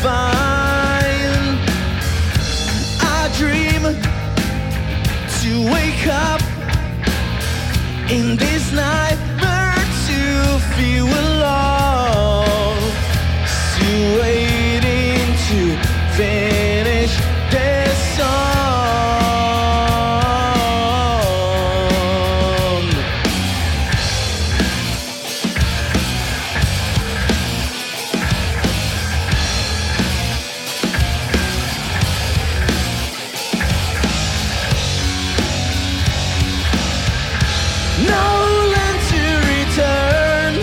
fine. I dream to wake up in this nightmare to feel alone, to waiting to finish this song. No land to return.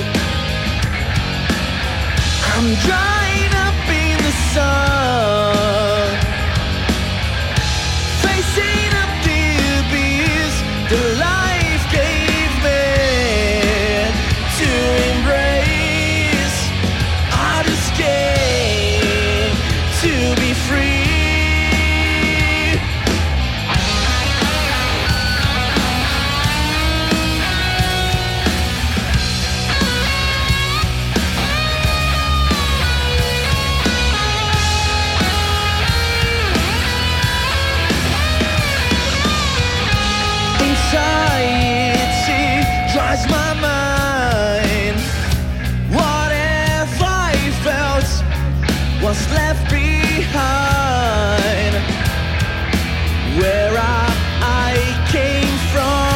I'm drying up in the sun, facing up the abyss the life gave me to embrace. I'd escape to be free. Anxiety drives my mind. What if I felt was left behind? Where I came from.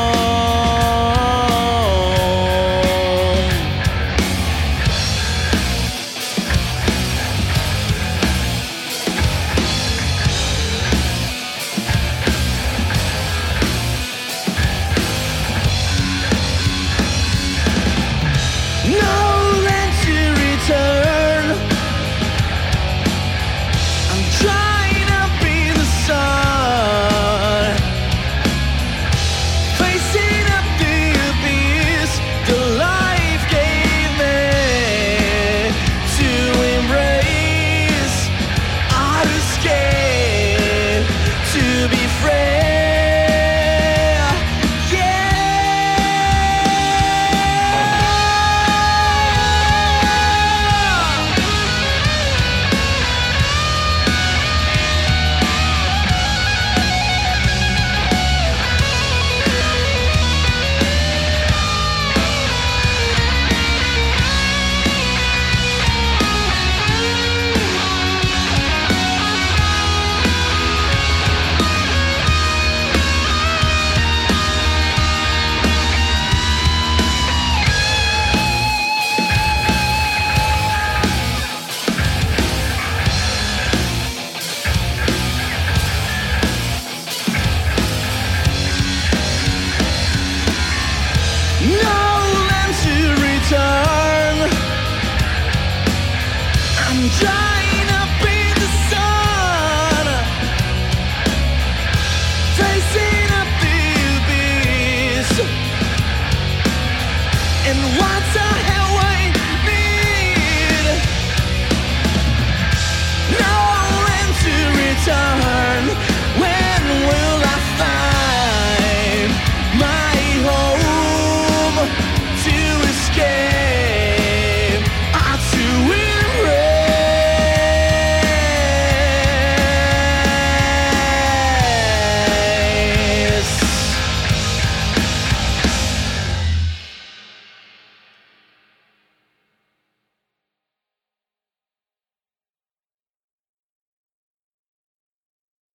No land to return. I'm drying up in the sun, facing up the abyss the life gave me to embrace. I'd escape to be free. No land to return. I'm drying up in the sun, facing up the abyss. And what's ahead?